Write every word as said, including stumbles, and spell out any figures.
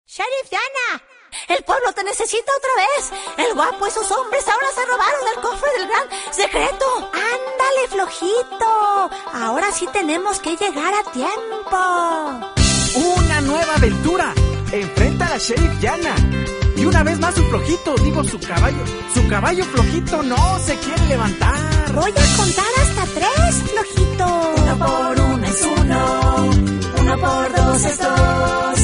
Sheriff Yana, el pueblo te necesita otra vez. El guapo y sus hombres ahora se robaron el cofre del gran secreto. Ándale, flojito. Ahora sí tenemos que llegar a tiempo. Una nueva aventura. Enfrenta a la Sheriff Yana. Y una vez más su flojito, digo su caballo. Su caballo flojito no se quiere levantar. Voy a contar hasta tres, flojito. Uno por uno es uno. Uno por dos es dos.